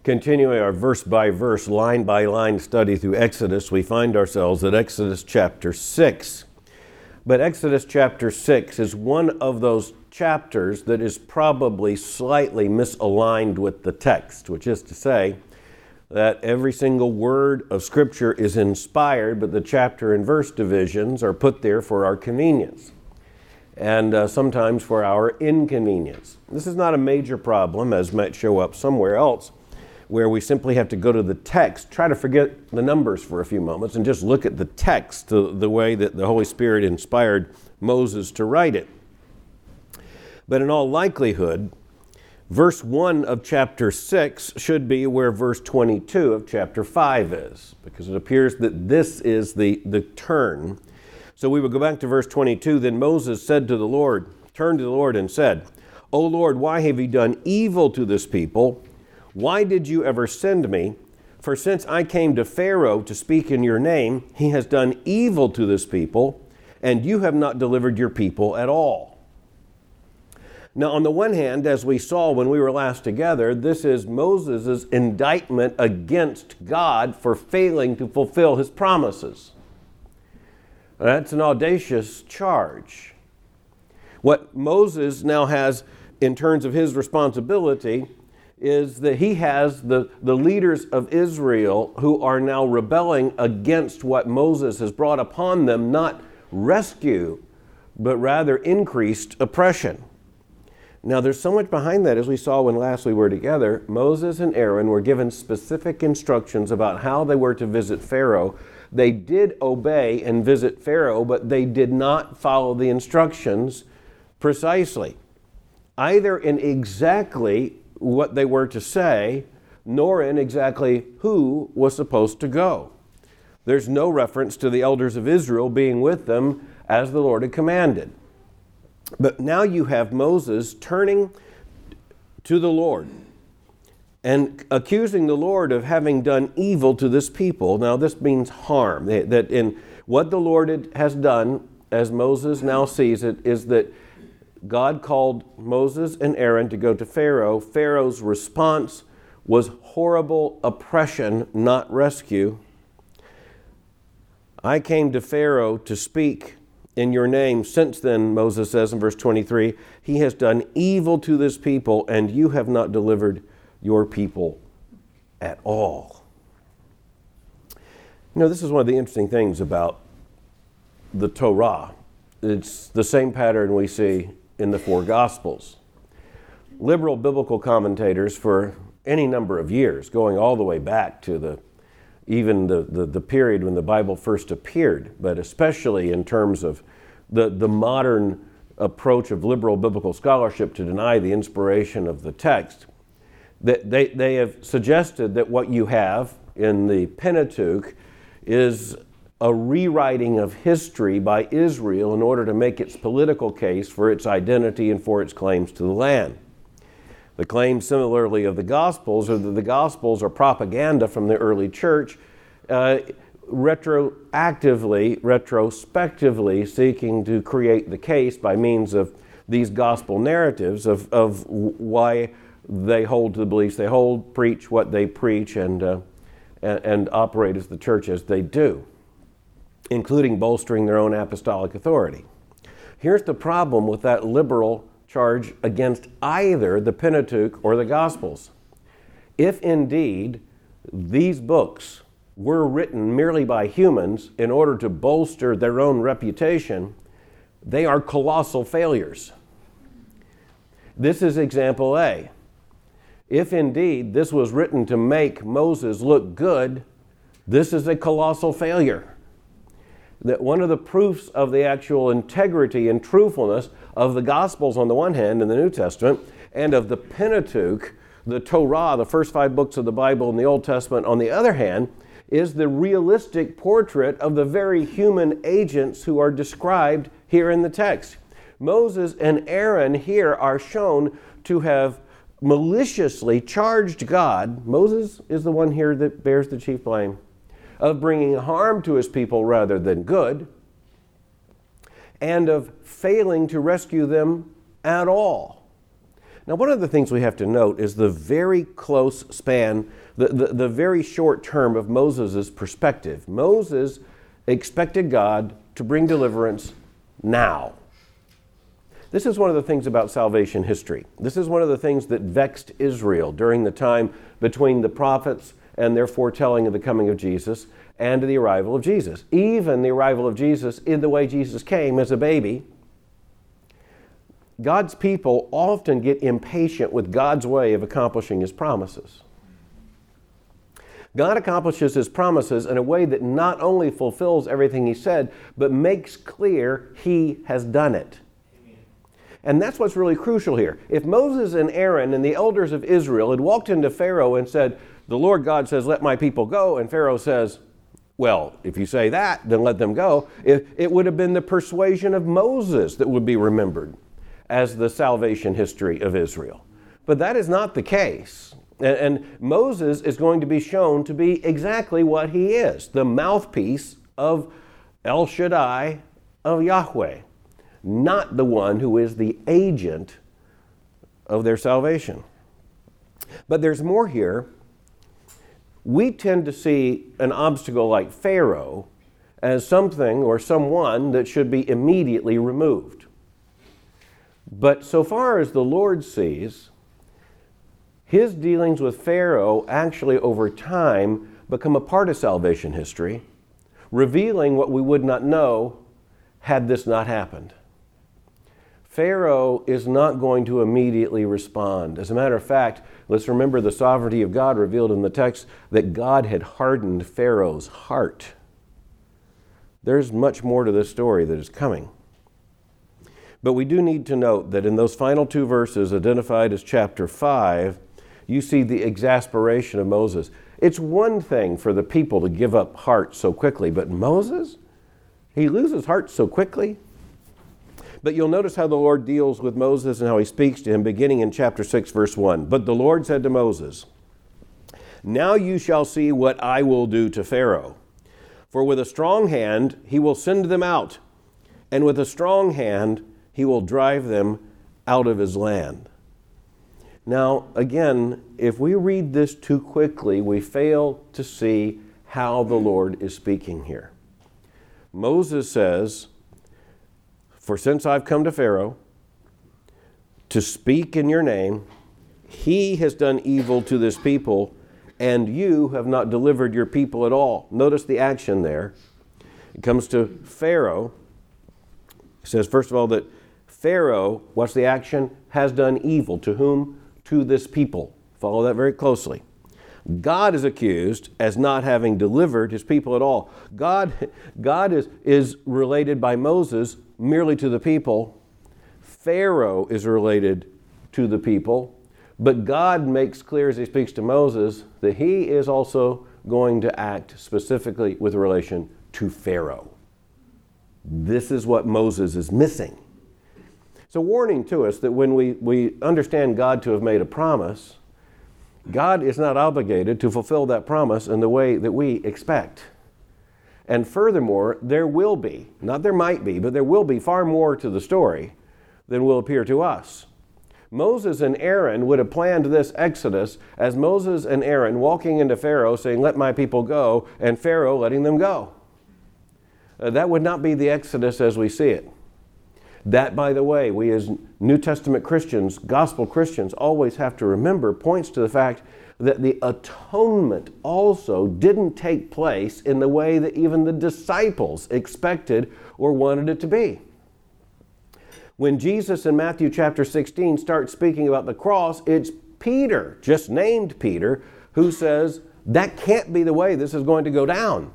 Continuing our verse-by-verse, line-by-line study through Exodus, we find ourselves at Exodus chapter 6. But Exodus chapter 6 is one of those chapters that is probably slightly misaligned with the text, which is to say that every single word of Scripture is inspired, but the chapter and verse divisions are put there for our convenience and sometimes for our inconvenience. This is not a major problem, as might show up somewhere else, where we simply have to go to the text, try to forget the numbers for a few moments, and just look at the text, the way that the Holy Spirit inspired Moses to write it. But in all likelihood, verse 1 of chapter 6 should be where verse 22 of chapter 5 is, because it appears that this is the turn. So we would go back to verse 22. Then Moses said to the Lord, turned to the Lord and said, O Lord, why have you done evil to this people? Why did you ever send me? For since I came to Pharaoh to speak in your name, he has done evil to this people, and you have not delivered your people at all. Now, on the one hand, as we saw when we were last together, this is Moses' indictment against God for failing to fulfill his promises. That's an audacious charge. What Moses now has in terms of his responsibility is that he has the leaders of Israel who are now rebelling against what Moses has brought upon them, not rescue, but rather increased oppression. Now, there's so much behind that, as we saw when last we were together. Moses and Aaron were given specific instructions about how they were to visit Pharaoh. They did obey and visit Pharaoh, but they did not follow the instructions precisely, either in exactly what they were to say, nor in exactly who was supposed to go. There's no reference to the elders of Israel being with them as the Lord had commanded. But now you have Moses turning to the Lord and accusing the Lord of having done evil to this people. Now this means harm. That in what the Lord has done, as Moses now sees it, is that God called Moses and Aaron to go to Pharaoh. Pharaoh's response was horrible oppression, not rescue. I came to Pharaoh to speak in your name. Since then, Moses says in verse 23, he has done evil to this people, and you have not delivered your people at all. You know, this is one of the interesting things about the Torah. It's the same pattern we see in the four Gospels. Liberal biblical commentators for any number of years, going all the way back to the period when the Bible first appeared, but especially in terms of the modern approach of liberal biblical scholarship to deny the inspiration of the text, that they have suggested that what you have in the Pentateuch is a rewriting of history by Israel in order to make its political case for its identity and for its claims to the land. The claim similarly of the Gospels are that the Gospels are propaganda from the early church, retrospectively seeking to create the case by means of these gospel narratives of why they hold to the beliefs they hold, preach what they preach, and operate as the church as they do, including bolstering their own apostolic authority. Here's the problem with that liberal charge against either the Pentateuch or the Gospels. If indeed these books were written merely by humans in order to bolster their own reputation, they are colossal failures. This is example A. If indeed this was written to make Moses look good, this is a colossal failure. That one of the proofs of the actual integrity and truthfulness of the Gospels on the one hand in the New Testament, and of the Pentateuch, the Torah, the first 5 books of the Bible in the Old Testament on the other hand, is the realistic portrait of the very human agents who are described here in the text. Moses and Aaron here are shown to have maliciously charged God. Moses is the one here that bears the chief blame of bringing harm to his people rather than good, and of failing to rescue them at all. Now, one of the things we have to note is the very close span, the very short term of Moses' perspective. Moses expected God to bring deliverance now. This is one of the things about salvation history. This is one of the things that vexed Israel during the time between the prophets and their foretelling of the coming of Jesus and the arrival of Jesus. Even the arrival of Jesus in the way Jesus came as a baby. God's people often get impatient with God's way of accomplishing His promises. God accomplishes His promises in a way that not only fulfills everything He said, but makes clear He has done it. And that's what's really crucial here. If Moses and Aaron and the elders of Israel had walked into Pharaoh and said, the Lord God says, let my people go, and Pharaoh says, well, if you say that, then let them go, it would have been the persuasion of Moses that would be remembered as the salvation history of Israel. But that is not the case. And Moses is going to be shown to be exactly what he is, the mouthpiece of El Shaddai, of Yahweh, not the one who is the agent of their salvation. But there's more here. We tend to see an obstacle like Pharaoh as something or someone that should be immediately removed. But so far as the Lord sees, His dealings with Pharaoh actually over time become a part of salvation history, revealing what we would not know had this not happened. Pharaoh is not going to immediately respond. As a matter of fact, let's remember the sovereignty of God revealed in the text that God had hardened Pharaoh's heart. There's much more to this story that is coming. But we do need to note that in those final two verses identified as chapter 5, you see the exasperation of Moses. It's one thing for the people to give up heart so quickly, but Moses? He loses heart so quickly? But you'll notice how the Lord deals with Moses and how He speaks to him, beginning in chapter 6, verse 1. But the Lord said to Moses, now you shall see what I will do to Pharaoh. For with a strong hand he will send them out, and with a strong hand he will drive them out of his land. Now, again, if we read this too quickly, we fail to see how the Lord is speaking here. Moses says, for since I've come to Pharaoh to speak in your name, he has done evil to this people, and you have not delivered your people at all. Notice the action there. It comes to Pharaoh. It says, first of all, that Pharaoh, what's the action? Has done evil. To whom? To this people. Follow that very closely. God is accused as not having delivered his people at all. God is related by Moses merely to the people. Pharaoh is related to the people. But God makes clear as he speaks to Moses that he is also going to act specifically with relation to Pharaoh. This is what Moses is missing. It's a warning to us that when we understand God to have made a promise, God is not obligated to fulfill that promise in the way that we expect. And furthermore, there will be, not there might be, but there will be far more to the story than will appear to us. Moses and Aaron would have planned this exodus as Moses and Aaron walking into Pharaoh saying, let my people go, and Pharaoh letting them go. That would not be the exodus as we see it. That, by the way, we as New Testament Christians, gospel Christians, always have to remember points to the fact that the atonement also didn't take place in the way that even the disciples expected or wanted it to be. When Jesus in Matthew chapter 16 starts speaking about the cross, it's Peter, just named Peter, who says, that can't be the way this is going to go down.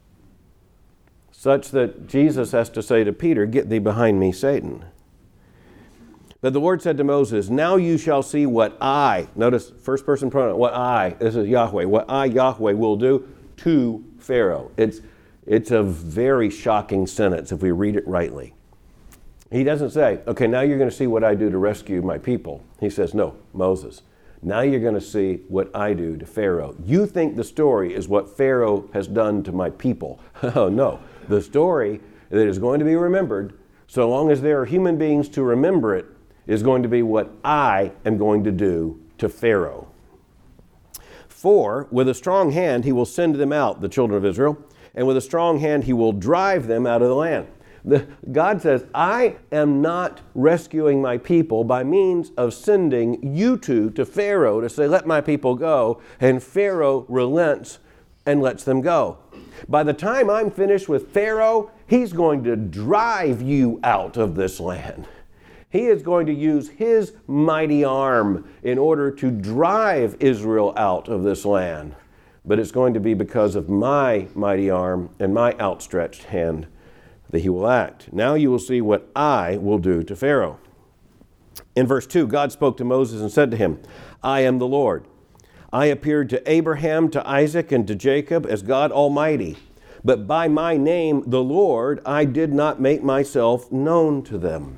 Such that Jesus has to say to Peter, get thee behind me, Satan. But the Lord said to Moses, now you shall see what I, notice first person pronoun, what I, this is Yahweh, what I, Yahweh, will do to Pharaoh. It's a very shocking sentence if we read it rightly. He doesn't say, okay, now you're going to see what I do to rescue my people. He says, no, Moses, now you're going to see what I do to Pharaoh. You think the story is what Pharaoh has done to my people. Oh, no. The story that is going to be remembered, so long as there are human beings to remember it, is going to be what I am going to do to Pharaoh. For with a strong hand he will send them out, the children of Israel, and with a strong hand he will drive them out of the land. God says, I am not rescuing my people by means of sending you two to Pharaoh to say, let my people go, and Pharaoh relents and lets them go. By the time I'm finished with Pharaoh, he's going to drive you out of this land. He is going to use his mighty arm in order to drive Israel out of this land. But it's going to be because of my mighty arm and my outstretched hand that he will act. Now you will see what I will do to Pharaoh. In verse 2, God spoke to Moses and said to him, I am the Lord. I appeared to Abraham, to Isaac, and to Jacob as God Almighty. But by my name, the Lord, I did not make myself known to them.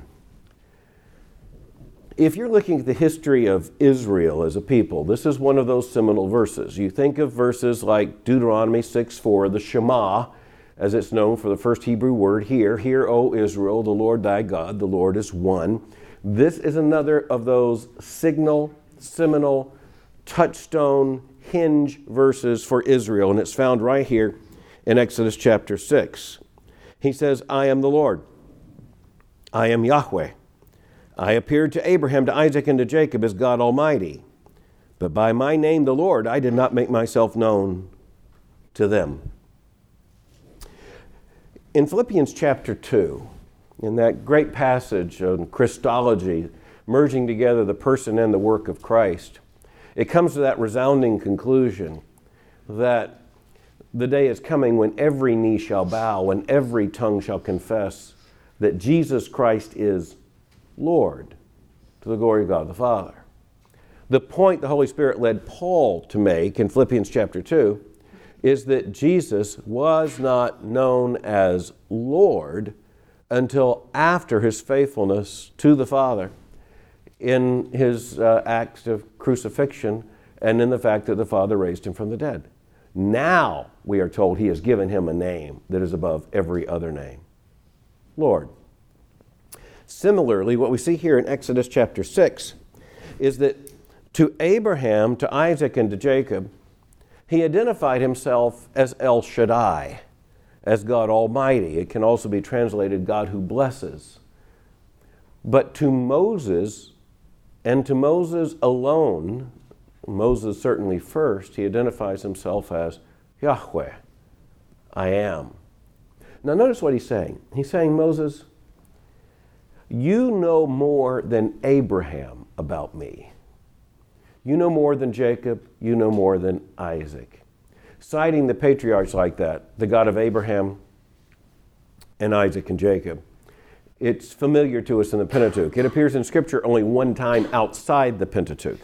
If you're looking at the history of Israel as a people, this is one of those seminal verses. You think of verses like Deuteronomy 6:4, the Shema, as it's known for the first Hebrew word, Hear, O Israel, the Lord thy God, the Lord is one. This is another of those signal, seminal, touchstone, hinge verses for Israel, and it's found right here in Exodus chapter 6. He says, I am the Lord. I am Yahweh. I appeared to Abraham, to Isaac, and to Jacob as God Almighty. But by my name, the Lord, I did not make myself known to them. In Philippians chapter 2, in that great passage on Christology, merging together the person and the work of Christ, it comes to that resounding conclusion that the day is coming when every knee shall bow and every tongue shall confess that Jesus Christ is Lord, to the glory of God the Father. The point the Holy Spirit led Paul to make in Philippians chapter 2 is that Jesus was not known as Lord until after his faithfulness to the Father in his acts of crucifixion and in the fact that the Father raised him from the dead. Now we are told he has given him a name that is above every other name, Lord. Similarly, what we see here in Exodus chapter 6 is that to Abraham, to Isaac, and to Jacob, he identified himself as El Shaddai, as God Almighty. It can also be translated God who blesses. But to Moses, and to Moses alone, Moses certainly first, he identifies himself as Yahweh, I am. Now notice what he's saying. He's saying, Moses, you know more than Abraham about me. You know more than Jacob. You know more than Isaac. Citing the patriarchs like that, the God of Abraham and Isaac and Jacob, it's familiar to us in the Pentateuch. It appears in Scripture only one time outside the Pentateuch.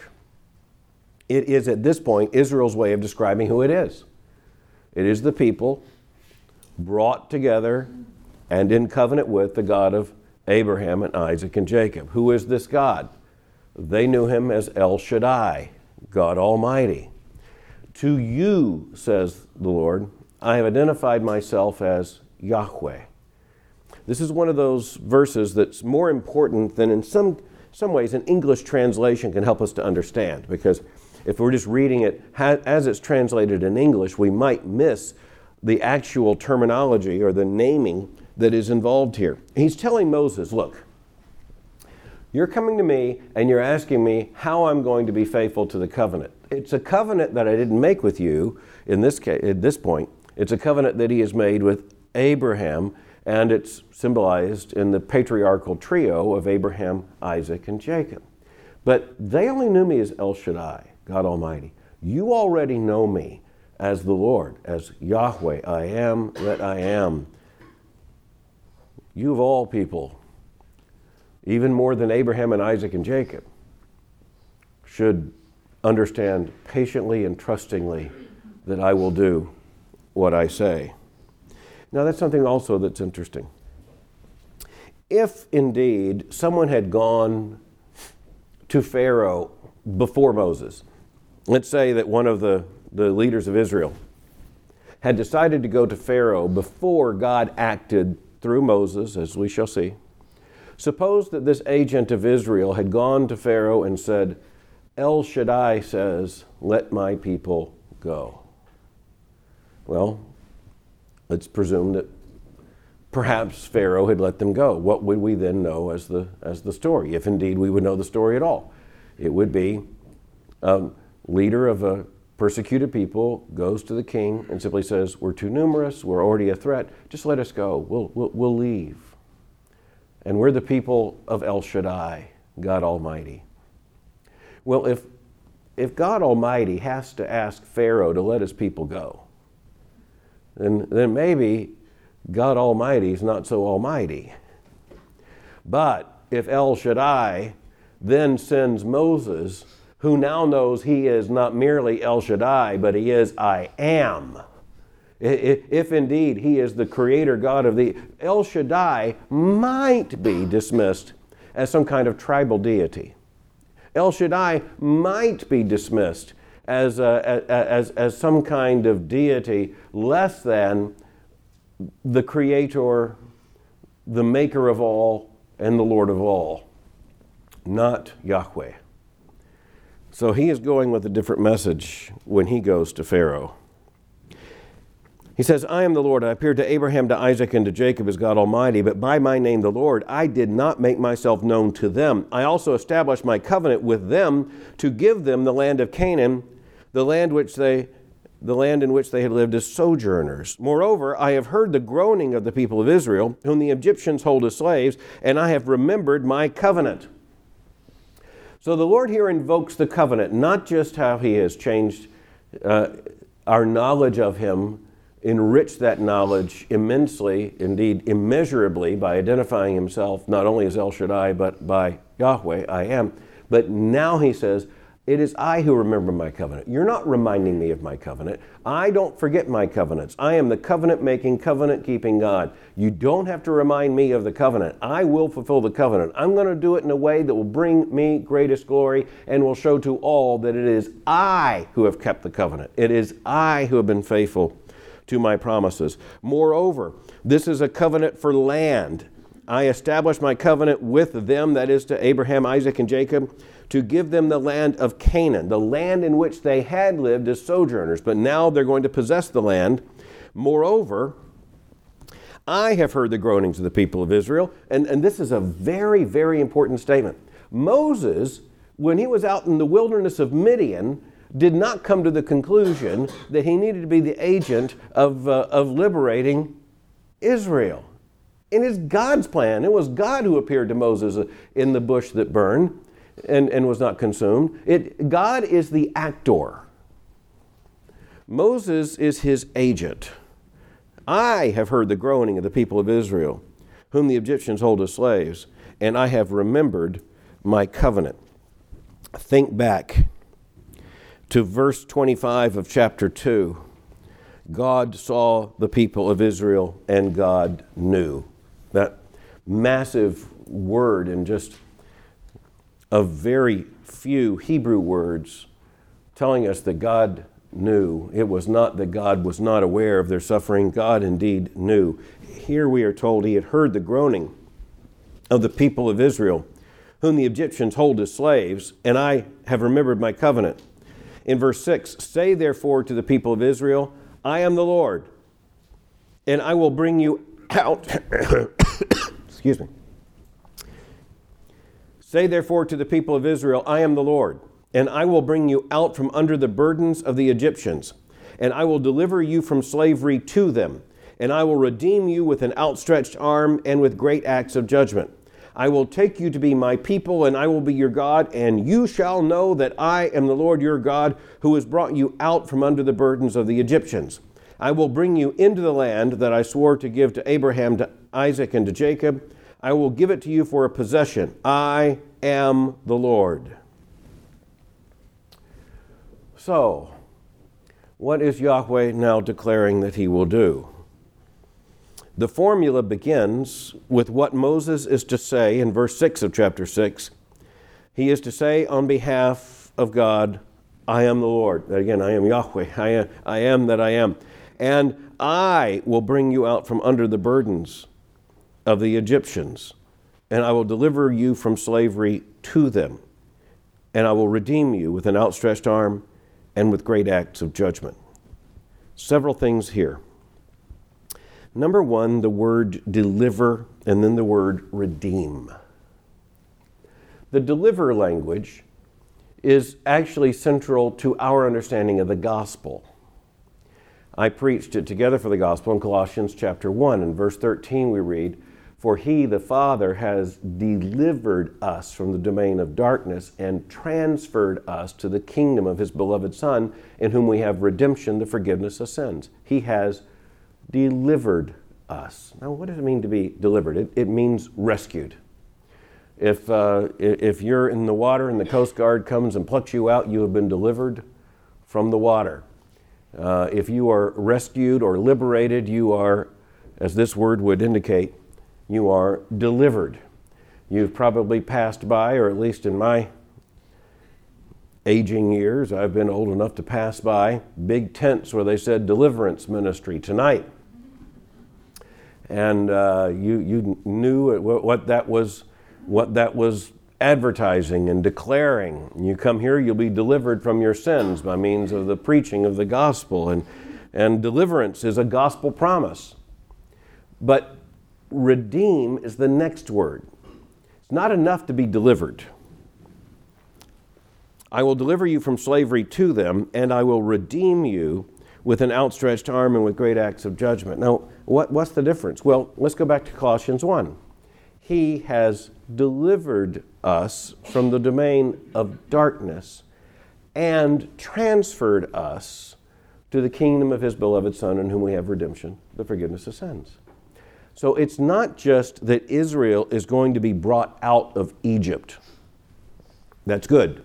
It is at this point Israel's way of describing who it is. It is the people brought together and in covenant with the God of Abraham and Isaac and Jacob. Who is this God? They knew him as El Shaddai, God Almighty. To you, says the Lord, I have identified myself as Yahweh. This is one of those verses that's more important than in some ways an English translation can help us to understand, because if we're just reading it as it's translated in English, we might miss the actual terminology or the naming that is involved here. He's telling Moses, look, you're coming to me and you're asking me how I'm going to be faithful to the covenant. It's a covenant that I didn't make with you in this case, at this point. It's a covenant that he has made with Abraham, and it's symbolized in the patriarchal trio of Abraham, Isaac, and Jacob. But they only knew me as El Shaddai, God Almighty. You already know me as the Lord, as Yahweh, I am that I am. You of all people, even more than Abraham and Isaac and Jacob, should understand patiently and trustingly that I will do what I say. Now that's something also that's interesting. If indeed someone had gone to Pharaoh before Moses, let's say that one of the leaders of Israel had decided to go to Pharaoh before God acted through Moses, as we shall see, Suppose that this agent of Israel had gone to Pharaoh and said, El Shaddai says, let my people go. Well, let's presume that perhaps Pharaoh had let them go. What would we then know as the story, if indeed we would know the story at all? It would be a leader of a persecuted people goes to the king and simply says, we're too numerous, we're already a threat, just let us go, we'll leave. And we're the people of El Shaddai, God Almighty. Well, if God Almighty has to ask Pharaoh to let his people go, then maybe God Almighty is not so almighty. But if El Shaddai then sends Moses, who now knows he is not merely El Shaddai, but he is I am. If indeed he is the creator God of the... El Shaddai might be dismissed as some kind of tribal deity. El Shaddai might be dismissed as some kind of deity less than the creator, the maker of all, and the Lord of all, not Yahweh. So he is going with a different message when he goes to Pharaoh. He says, I am the Lord. I appeared to Abraham, to Isaac, and to Jacob as God Almighty, but by my name, the Lord, I did not make myself known to them. I also established my covenant with them to give them the land of Canaan, the land in which they had lived as sojourners. Moreover, I have heard the groaning of the people of Israel, whom the Egyptians hold as slaves, and I have remembered my covenant. So the Lord here invokes the covenant, not just how he has changed our knowledge of him, enriched that knowledge immensely, indeed immeasurably, by identifying himself not only as El Shaddai, but by Yahweh, I am. But now he says, it is I who remember my covenant. You're not reminding me of my covenant. I don't forget my covenants. I am the covenant-making, covenant-keeping God. You don't have to remind me of the covenant. I will fulfill the covenant. I'm going to do it in a way that will bring me greatest glory and will show to all that it is I who have kept the covenant. It is I who have been faithful to my promises. Moreover, this is a covenant for land. I established my covenant with them, that is to Abraham, Isaac, and Jacob, to give them the land of Canaan, the land in which they had lived as sojourners, but now they're going to possess the land. Moreover, I have heard the groanings of the people of Israel, and this is a very, very important statement. Moses, when he was out in the wilderness of Midian, did not come to the conclusion that he needed to be the agent of liberating Israel. It is God's plan. It was God who appeared to Moses in the bush that burned and was not consumed. God is the actor. Moses is his agent. I have heard the groaning of the people of Israel, whom the Egyptians hold as slaves, and I have remembered my covenant. Think back to verse 25 of chapter 2. God saw the people of Israel and God knew. That massive word in just a very few Hebrew words telling us that God knew. It was not that God was not aware of their suffering. God indeed knew. Here we are told he had heard the groaning of the people of Israel, whom the Egyptians hold as slaves, and I have remembered my covenant. In verse 6, say therefore to the people of Israel, I am the Lord, and I will bring you out. Excuse me. Say therefore to the people of Israel, I am the Lord, and I will bring you out from under the burdens of the Egyptians, and I will deliver you from slavery to them, and I will redeem you with an outstretched arm and with great acts of judgment. I will take you to be my people, and I will be your God, and you shall know that I am the Lord your God, who has brought you out from under the burdens of the Egyptians. I will bring you into the land that I swore to give to Abraham, to Isaac, and to Jacob. I will give it to you for a possession. I am the Lord. So, what is Yahweh now declaring that he will do? The formula begins with what Moses is to say in verse 6 of chapter 6. He is to say on behalf of God, I am the Lord. Again, I am Yahweh. I am that I am. And I will bring you out from under the burdens of the Egyptians. and I will deliver you from slavery to them, and I will redeem you with an outstretched arm and with great acts of judgment. Several things here. Number one, the word deliver, and then the word redeem. The deliver language is actually central to our understanding of the gospel. I preached it together for the gospel in Colossians chapter 1. In verse 13 we read, "For he, the Father, has delivered us from the domain of darkness and transferred us to the kingdom of his beloved Son, in whom we have redemption, the forgiveness of sins." He has delivered us. Now, what does it mean to be delivered? It means rescued. If you're in the water and the Coast Guard comes and plucks you out, you have been delivered from the water. If you are rescued or liberated, you are, as this word would indicate, you are delivered. You've probably passed by, or at least in my aging years, I've been old enough to pass by big tents where they said deliverance ministry tonight. And you knew what that was advertising and declaring. You come here, you'll be delivered from your sins by means of the preaching of the gospel. And deliverance is a gospel promise. But redeem is the next word. It's not enough to be delivered. I will deliver you from slavery to them, and I will redeem you with an outstretched arm and with great acts of judgment. Now, what's the difference? Well, let's go back to Colossians 1. He has delivered us from the domain of darkness and transferred us to the kingdom of his beloved Son, in whom we have redemption, the forgiveness of sins. So it's not just that Israel is going to be brought out of Egypt. That's good.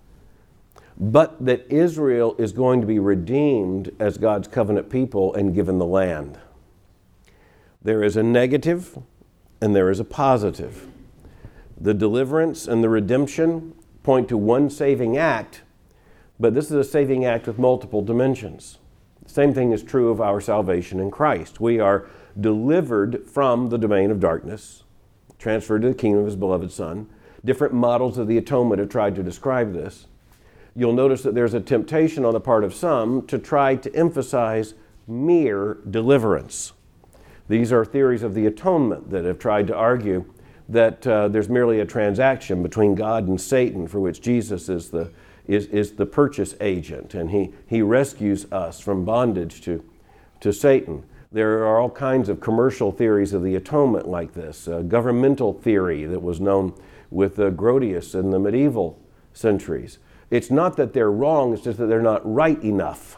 But that Israel is going to be redeemed as God's covenant people and given the land. There is a negative and there is a positive. The deliverance and the redemption point to one saving act, but this is a saving act with multiple dimensions. The same thing is true of our salvation in Christ. We are delivered from the domain of darkness, transferred to the kingdom of his beloved Son. Different models of the atonement have tried to describe this. You'll notice that there's a temptation on the part of some to try to emphasize mere deliverance. These are theories of the atonement that have tried to argue that there's merely a transaction between God and Satan, for which Jesus is the purchase agent, and he rescues us from bondage to Satan. There are all kinds of commercial theories of the atonement like this. Governmental theory that was known with Grotius in the medieval centuries. It's not that they're wrong, it's just that they're not right enough.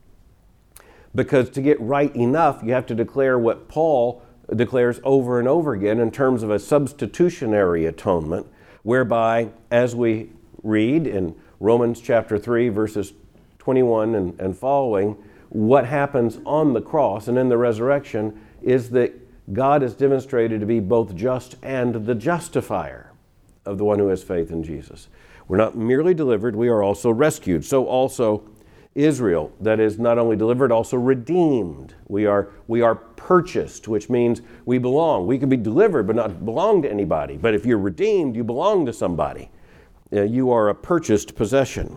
Because to get right enough, you have to declare what Paul declares over and over again in terms of a substitutionary atonement, whereby, as we read in Romans chapter 3, verses 21 and following, what happens on the cross and in the resurrection is that God is demonstrated to be both just and the justifier of the one who has faith in Jesus. We're not merely delivered, we are also rescued. So also Israel, that is not only delivered, also redeemed. We are purchased, which means we belong. We can be delivered but not belong to anybody. But if you're redeemed, you belong to somebody. You are a purchased possession.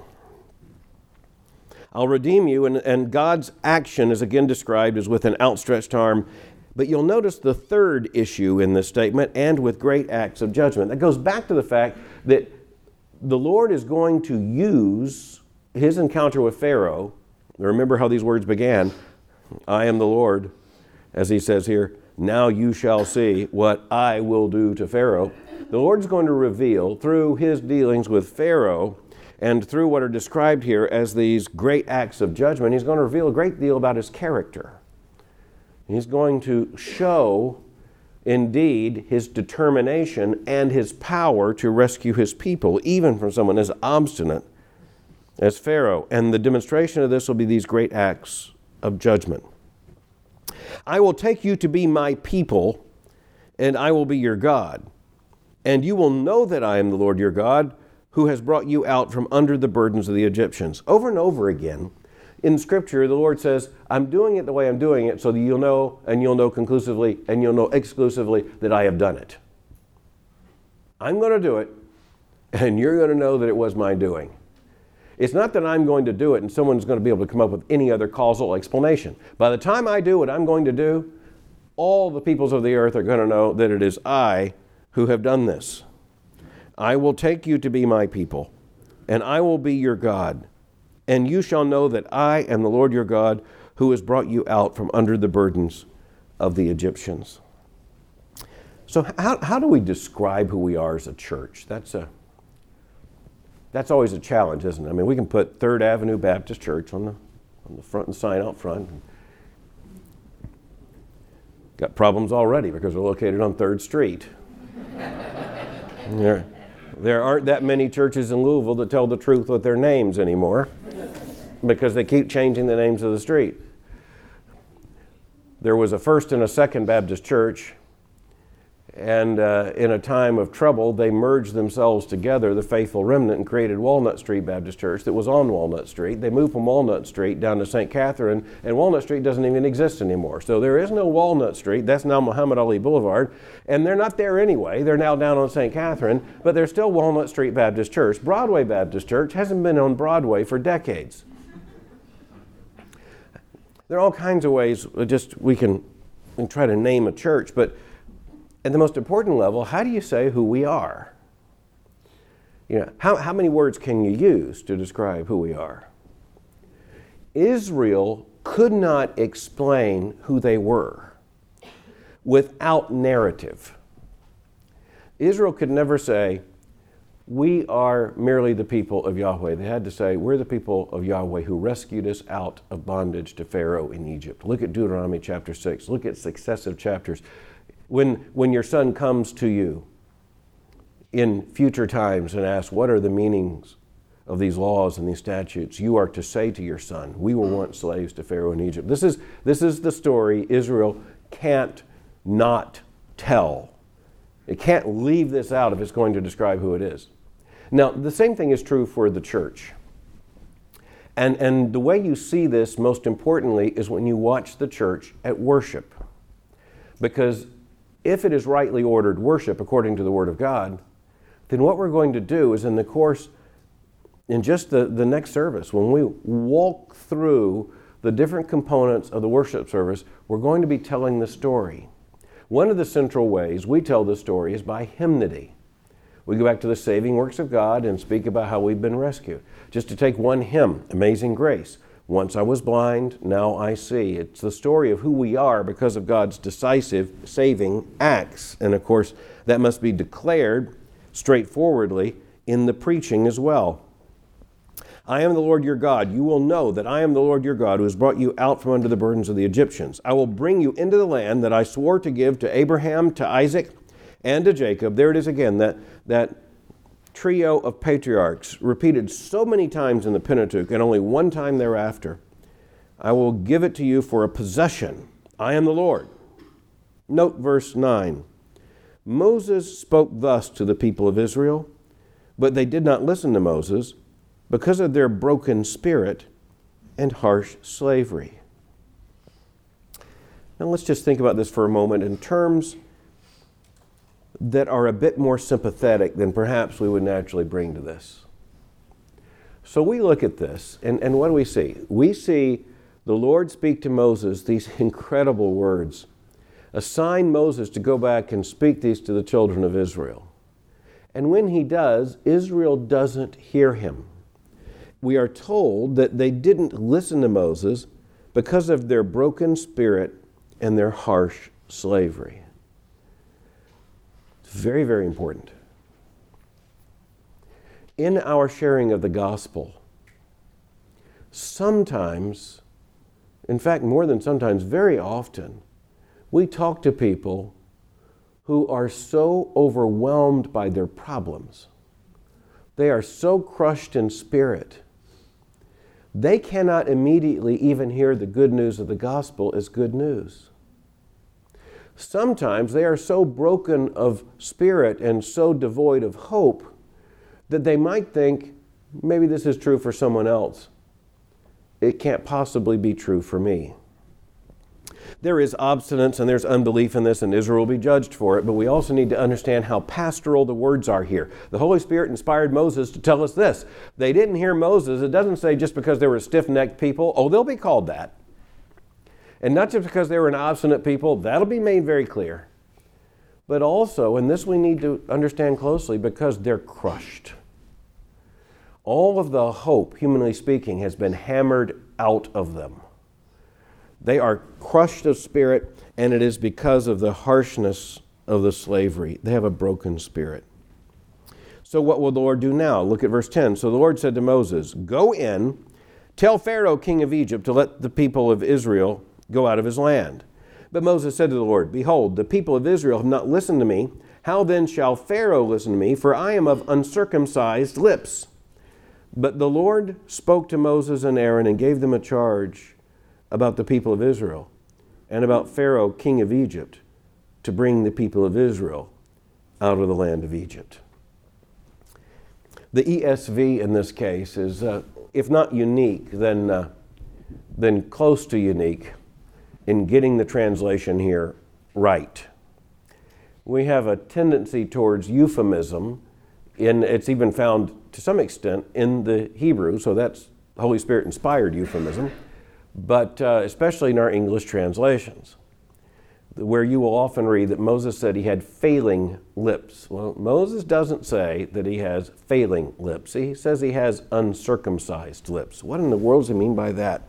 I'll redeem you, and God's action is again described as with an outstretched arm. But you'll notice the third issue in this statement, and with great acts of judgment. That goes back to the fact that the Lord is going to use his encounter with Pharaoh. Remember how these words began. I am the Lord, as he says here, now you shall see what I will do to Pharaoh. The Lord's going to reveal through his dealings with Pharaoh and through what are described here as these great acts of judgment, he's going to reveal a great deal about his character. He's going to show, indeed, his determination and his power to rescue his people, even from someone as obstinate as Pharaoh. And the demonstration of this will be these great acts of judgment. I will take you to be my people, and I will be your God. And you will know that I am the Lord your God, who has brought you out from under the burdens of the Egyptians. Over and over again, in Scripture, the Lord says, I'm doing it the way I'm doing it so that you'll know, and you'll know conclusively, and you'll know exclusively that I have done it. I'm going to do it, and you're going to know that it was my doing. It's not that I'm going to do it and someone's going to be able to come up with any other causal explanation. By the time I do what I'm going to do, all the peoples of the earth are going to know that it is I who have done this. I will take you to be my people, and I will be your God. And you shall know that I am the Lord your God, who has brought you out from under the burdens of the Egyptians. So how do we describe who we are as a church? That's always a challenge, isn't it? I mean, we can put 3rd Avenue Baptist Church on the front and sign out front. Got problems already because we're located on 3rd Street. There aren't that many churches in Louisville that tell the truth with their names anymore because they keep changing the names of the street. There was a First and a Second Baptist Church, and in a time of trouble, they merged themselves together, the Faithful Remnant, and created Walnut Street Baptist Church that was on Walnut Street. They moved from Walnut Street down to St. Catherine, and Walnut Street doesn't even exist anymore. So there is no Walnut Street. That's now Muhammad Ali Boulevard, and they're not there anyway. They're now down on St. Catherine, but they're still Walnut Street Baptist Church. Broadway Baptist Church hasn't been on Broadway for decades. There are all kinds of ways we can try to name a church, but at the most important level, how do you say who we are? How many words can you use to describe who we are? Israel could not explain who they were without narrative. Israel could never say, we are merely the people of Yahweh. They had to say, we're the people of Yahweh who rescued us out of bondage to Pharaoh in Egypt. Look at Deuteronomy chapter 6. Look at successive chapters. When your son comes to you in future times and asks, what are the meanings of these laws and these statutes, you are to say to your son, we were once slaves to Pharaoh in Egypt. This is the story Israel can't not tell. It can't leave this out if it's going to describe who it is. Now, the same thing is true for the church. And the way you see this, most importantly, is when you watch the church at worship. Because if it is rightly ordered worship according to the Word of God, then what we're going to do is in just the next service, when we walk through the different components of the worship service, we're going to be telling the story. One of the central ways we tell the story is by hymnody. We go back to the saving works of God and speak about how we've been rescued. Just to take one hymn, Amazing Grace. Once I was blind, now I see. It's the story of who we are because of God's decisive saving acts. And of course, that must be declared straightforwardly in the preaching as well. I am the Lord your God. You will know that I am the Lord your God who has brought you out from under the burdens of the Egyptians. I will bring you into the land that I swore to give to Abraham, to Isaac, and to Jacob. There it is again, that trio of patriarchs repeated so many times in the Pentateuch and only one time thereafter. I will give it to you for a possession. I am the Lord. Note verse 9. Moses spoke thus to the people of Israel, but they did not listen to Moses because of their broken spirit and harsh slavery. Now let's just think about this for a moment in terms that are a bit more sympathetic than perhaps we would naturally bring to this. So we look at this, and what do we see? We see the Lord speak to Moses these incredible words. Assign Moses to go back and speak these to the children of Israel. And when he does, Israel doesn't hear him. We are told that they didn't listen to Moses because of their broken spirit and their harsh slavery. It's very, very important. In our sharing of the gospel, sometimes, in fact, more than sometimes, very often, we talk to people who are so overwhelmed by their problems. They are so crushed in spirit. They cannot immediately even hear the good news of the gospel as good news. Sometimes they are so broken of spirit and so devoid of hope that they might think, maybe this is true for someone else. It can't possibly be true for me. There is obstinance and there's unbelief in this, and Israel will be judged for it, but we also need to understand how pastoral the words are here. The Holy Spirit inspired Moses to tell us this. They didn't hear Moses. It doesn't say just because they were stiff-necked people. Oh, they'll be called that. And not just because they were an obstinate people. That'll be made very clear. But also, and this we need to understand closely, because they're crushed. All of the hope, humanly speaking, has been hammered out of them. They are crushed of spirit, and it is because of the harshness of the slavery. They have a broken spirit. So what will the Lord do now? Look at verse 10. So the Lord said to Moses, "Go in, tell Pharaoh, king of Egypt, to let the people of Israel go out of his land." But Moses said to the Lord, "Behold, the people of Israel have not listened to me. How then shall Pharaoh listen to me? For I am of uncircumcised lips." But the Lord spoke to Moses and Aaron and gave them a charge about the people of Israel and about Pharaoh, king of Egypt, to bring the people of Israel out of the land of Egypt. The ESV in this case is, if not unique, then close to unique in getting the translation here right. We have a tendency towards euphemism, it's even found to some extent in the Hebrew, so that's Holy Spirit inspired euphemism. But especially in our English translations, where you will often read that Moses said he had failing lips. Well, Moses doesn't say that he has failing lips. He says he has uncircumcised lips. What in the world does he mean by that?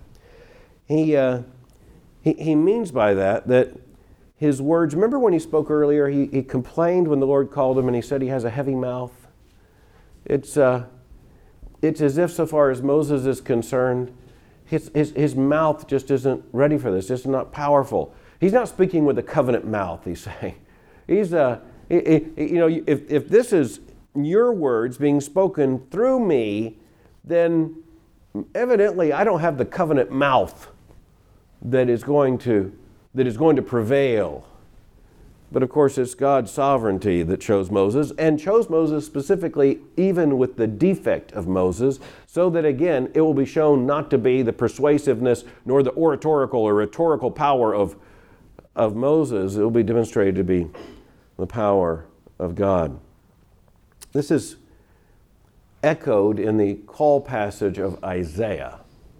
He means by that his words, remember when he spoke earlier, he complained when the Lord called him and he said he has a heavy mouth? It's as if, so far as Moses is concerned, his mouth just isn't ready for this. It's not powerful. He's not speaking with a covenant mouth, he's saying. He's, if this is your words being spoken through me, then evidently I don't have the covenant mouth that is going to prevail. But of course, it's God's sovereignty that chose Moses, and chose Moses specifically even with the defect of Moses, so that again, it will be shown not to be the persuasiveness nor the oratorical or rhetorical power of Moses. It will be demonstrated to be the power of God. This is echoed in the call passage of Isaiah.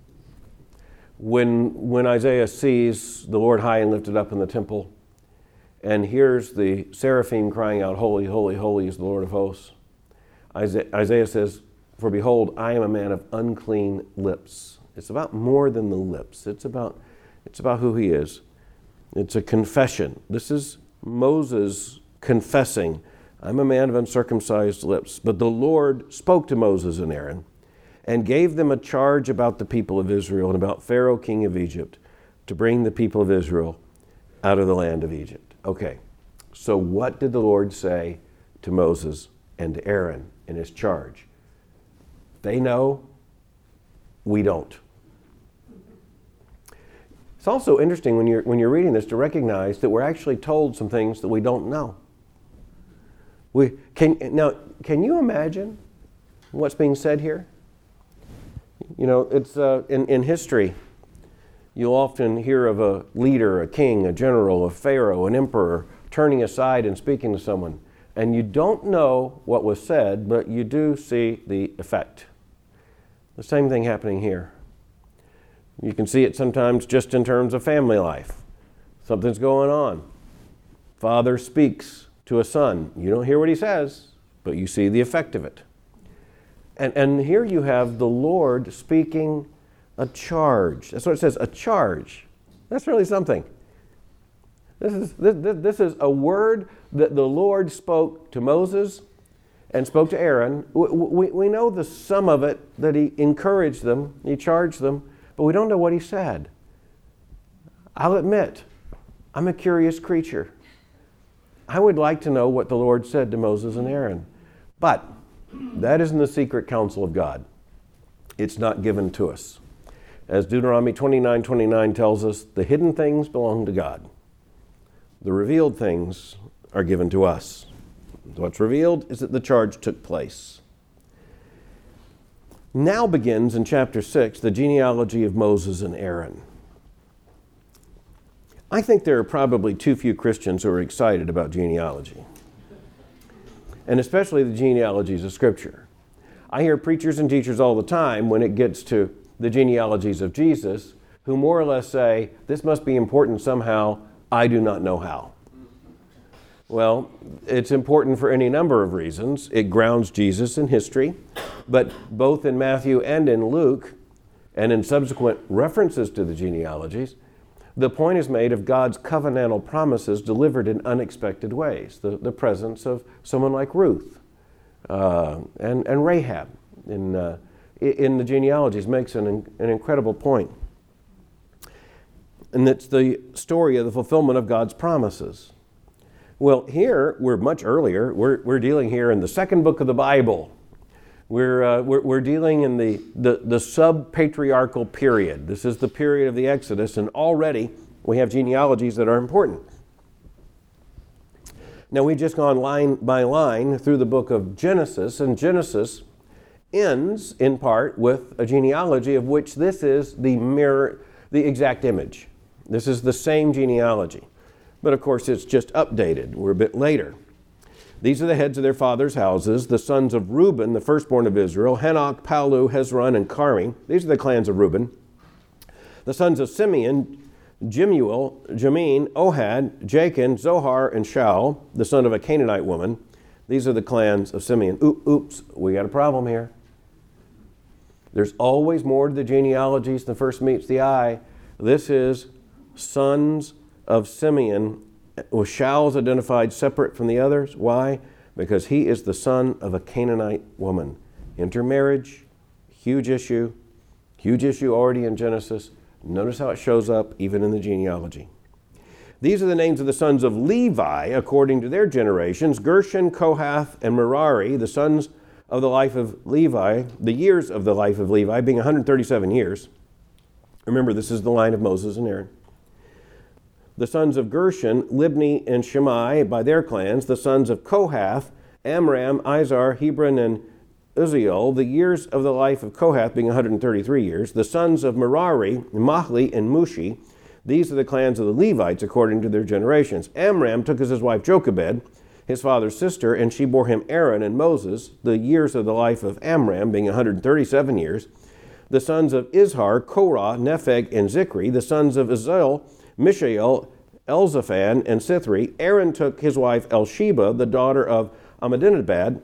When Isaiah sees the Lord high and lifted up in the temple, and hears the seraphim crying out, "Holy, holy, holy is the Lord of hosts," Isaiah says, "For behold, I am a man of unclean lips." It's about more than the lips. It's about who he is. It's a confession. This is Moses confessing, "I'm a man of uncircumcised lips." But the Lord spoke to Moses and Aaron and gave them a charge about the people of Israel and about Pharaoh, king of Egypt, to bring the people of Israel out of the land of Egypt. Okay, so what did the Lord say to Moses and to Aaron in his charge? They know, we don't. It's also interesting when you're reading this to recognize that we're actually told some things that we don't know. Can you imagine what's being said here? You know, it's in history. You'll often hear of a leader, a king, a general, a pharaoh, an emperor turning aside and speaking to someone. And you don't know what was said, but you do see the effect. The same thing happening here. You can see it sometimes just in terms of family life. Something's going on. Father speaks to a son. You don't hear what he says, but you see the effect of it. And here you have the Lord speaking a charge. That's what it says, a charge. That's really something. This is a word that the Lord spoke to Moses and spoke to Aaron. We know the sum of it, that he encouraged them, he charged them, but we don't know what he said. I'll admit, I'm a curious creature. I would like to know what the Lord said to Moses and Aaron. But that isn't the secret counsel of God. It's not given to us. As Deuteronomy 29:29 tells us, the hidden things belong to God. The revealed things are given to us. What's revealed is that the charge took place. Now begins in chapter 6 the genealogy of Moses and Aaron. I think there are probably too few Christians who are excited about genealogy, and especially the genealogies of Scripture. I hear preachers and teachers all the time when it gets to the genealogies of Jesus who more or less say, this must be important somehow, I do not know how. Well, it's important for any number of reasons. It grounds Jesus in history, but both in Matthew and in Luke, and in subsequent references to the genealogies, the point is made of God's covenantal promises delivered in unexpected ways. The presence of someone like Ruth and Rahab in the genealogies makes an incredible point. And it's the story of the fulfillment of God's promises. Well, here, we're much earlier. We're dealing here in the second book of the Bible. We're dealing in the sub-patriarchal period. This is the period of the Exodus, and already we have genealogies that are important. Now, we've just gone line by line through the book of Genesis, and Genesis ends in part with a genealogy of which this is the exact image. This is the same genealogy. But of course, it's just updated. We're a bit later. These are the heads of their fathers' houses, the sons of Reuben, the firstborn of Israel, Hanoch, Palu, Hezron, and Carmi. These are the clans of Reuben. The sons of Simeon, Jemuel, Jamin, Ohad, Jachin, Zohar, and Shaul, the son of a Canaanite woman. These are the clans of Simeon. Oops, we got a problem here. There's always more to the genealogies than first meets the eye. This is sons of Simeon. Well, Shaul's identified separate from the others. Why? Because he is the son of a Canaanite woman. Intermarriage, huge issue already in Genesis. Notice how it shows up even in the genealogy. These are the names of the sons of Levi according to their generations: Gershon, Kohath, and Merari, the sons of the life of Levi, the years of the life of Levi being 137 years. Remember, this is the line of Moses and Aaron. The sons of Gershon, Libni and Shammai by their clans. The sons of Kohath, Amram, Izhar, Hebron, and Uzziel, the years of the life of Kohath being 133 years. The sons of Merari, Mahli, and Mushi. These are the clans of the Levites according to their generations. Amram took as his wife Jochebed, his father's sister, and she bore him Aaron and Moses, the years of the life of Amram being 137 years. The sons of Izhar, Korah, Nepheg, and Zikri. The sons of Uzziel, Mishael, Elzaphan, and Sithri. Aaron took his wife Elsheba, the daughter of Amminadab,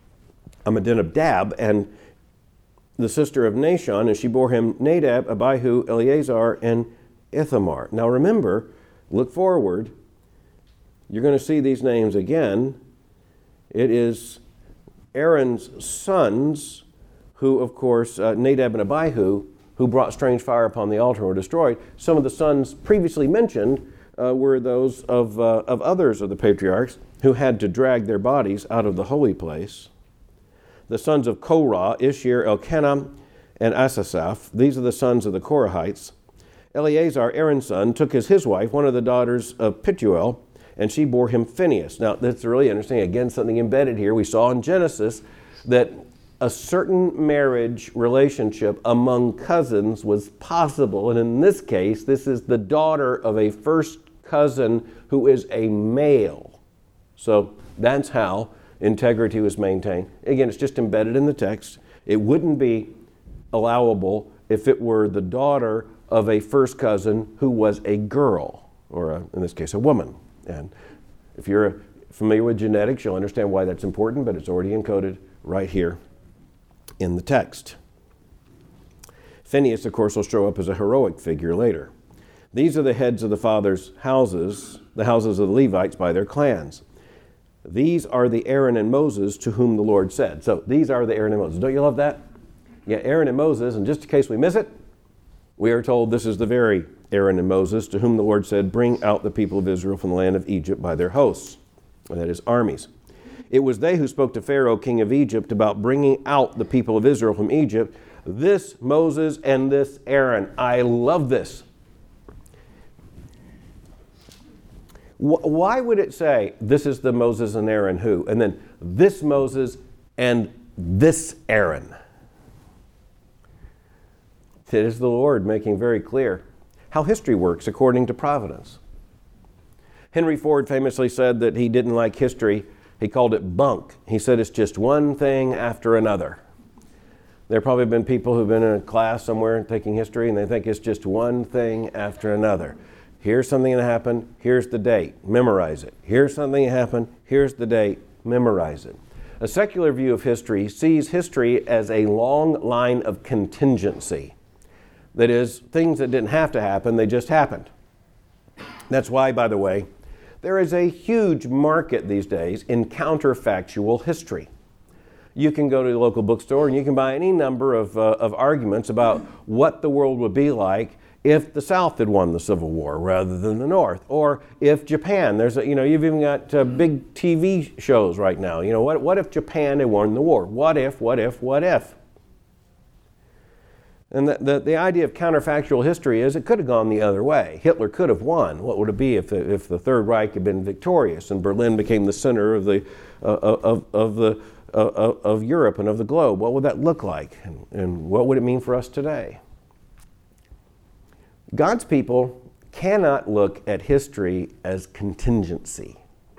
and the sister of Nahshon, and she bore him Nadab, Abihu, Eleazar, and Ithamar. Now remember, look forward. You're going to see these names again. It is Aaron's sons who, of course, Nadab and Abihu, who brought strange fire upon the altar and were destroyed. Some of the sons previously mentioned were those of others of the patriarchs who had to drag their bodies out of the holy place. The sons of Korah, Ishir, Elkanah, and Asasaph. These are the sons of the Korahites. Eleazar, Aaron's son, took as his wife one of the daughters of Pituel, and she bore him Phinehas. Now, that's really interesting. Again, something embedded here. We saw in Genesis that a certain marriage relationship among cousins was possible. And in this case, this is the daughter of a first cousin who is a male. So that's how integrity was maintained. Again, it's just embedded in the text. It wouldn't be allowable if it were the daughter of a first cousin who was a girl, or in this case, a woman. And if you're familiar with genetics, you'll understand why that's important, but it's already encoded right here in the text. Phinehas, of course, will show up as a heroic figure later. These are the heads of the fathers' houses, the houses of the Levites by their clans. These are the Aaron and Moses to whom the Lord said. So these are the Aaron and Moses. Don't you love that? Yeah, Aaron and Moses, and just in case we miss it, we are told this is the very Aaron and Moses to whom the Lord said, bring out the people of Israel from the land of Egypt by their hosts, and that is armies. It was they who spoke to Pharaoh, king of Egypt, about bringing out the people of Israel from Egypt. This Moses and this Aaron. I love this. Why would it say, this is the Moses and Aaron who? And then this Moses and this Aaron. It is the Lord making very clear how history works according to providence. Henry Ford famously said that he didn't like history. He called it bunk. He said it's just one thing after another. There have probably been people who've been in a class somewhere taking history and they think it's just one thing after another. Here's something that happened, here's the date, memorize it. Here's something that happened, here's the date, memorize it. A secular view of history sees history as a long line of contingency. That is, things that didn't have to happen, they just happened. That's why, by the way, there is a huge market these days in counterfactual history. You can go to the local bookstore and you can buy any number of arguments about what the world would be like if the South had won the Civil War rather than the North, or if Japan. You've even got big TV shows right now. What if Japan had won the war? What if? And the idea of counterfactual history is it could have gone the other way. Hitler could have won. What would it be if the Third Reich had been victorious and Berlin became the center of Europe and of the globe? What would that look like? And what would it mean for us today? God's people cannot look at history as contingency.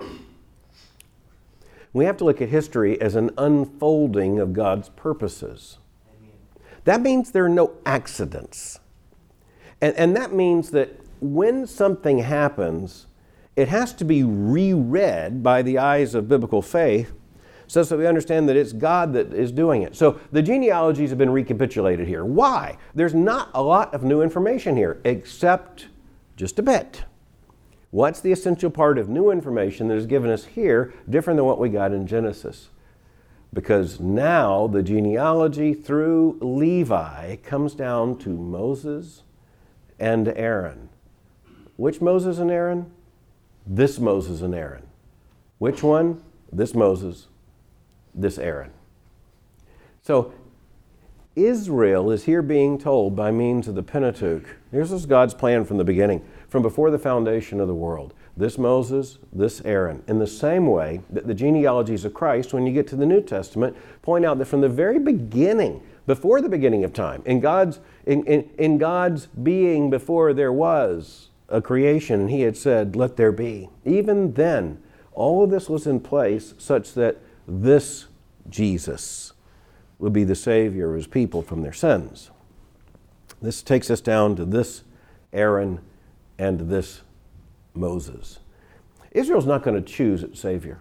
We have to look at history as an unfolding of God's purposes. That means there are no accidents. And that means that when something happens, it has to be reread by the eyes of biblical faith so that we understand that it's God that is doing it. So the genealogies have been recapitulated here. Why? There's not a lot of new information here, except just a bit. What's the essential part of new information that is given us here different than what we got in Genesis? Because now the genealogy through Levi comes down to Moses and Aaron. Which Moses and Aaron? This Moses and Aaron. Which one? This Moses, this Aaron. So Israel is here being told by means of the Pentateuch. This is God's plan from the beginning, from before the foundation of the world. This Moses, this Aaron. In the same way that the genealogies of Christ, when you get to the New Testament, point out that from the very beginning, before the beginning of time, in God's being before there was a creation, He had said, "Let there be." Even then, all of this was in place such that this Jesus would be the Savior of His people from their sins. This takes us down to this Aaron and this Moses. Israel's not going to choose its Savior.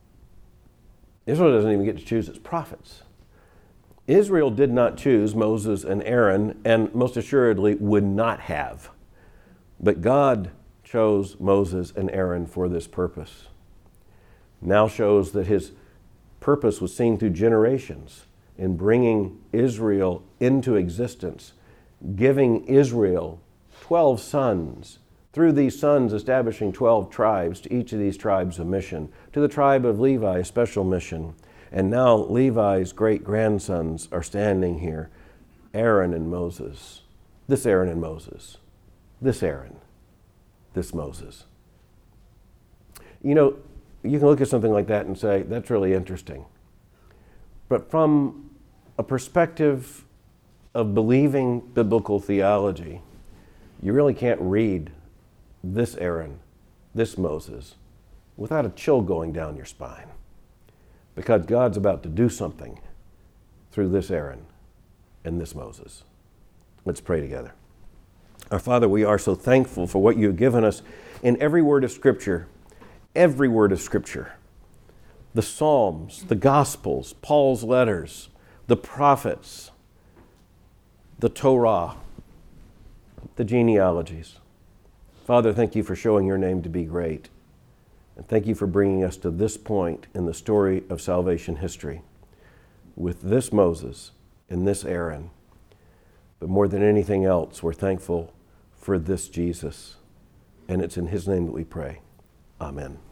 Israel doesn't even get to choose its prophets. Israel did not choose Moses and Aaron, and most assuredly would not have. But God chose Moses and Aaron for this purpose. Now shows that His purpose was seen through generations in bringing Israel into existence, giving Israel 12 sons, through these sons establishing 12 tribes, to each of these tribes a mission, to the tribe of Levi a special mission. And now Levi's great-grandsons are standing here, Aaron and Moses, this Aaron and Moses, this Aaron, this Moses. You can look at something like that and say, that's really interesting. But from a perspective of believing biblical theology, you really can't read this Aaron, this Moses, without a chill going down your spine. Because God's about to do something through this Aaron and this Moses. Let's pray together. Our Father, we are so thankful for what you've given us in every word of Scripture. Every word of Scripture. The Psalms, the Gospels, Paul's letters, the prophets, the Torah, the genealogies. Father, thank you for showing your name to be great. And thank you for bringing us to this point in the story of salvation history with this Moses and this Aaron. But more than anything else, we're thankful for this Jesus. And it's in His name that we pray. Amen.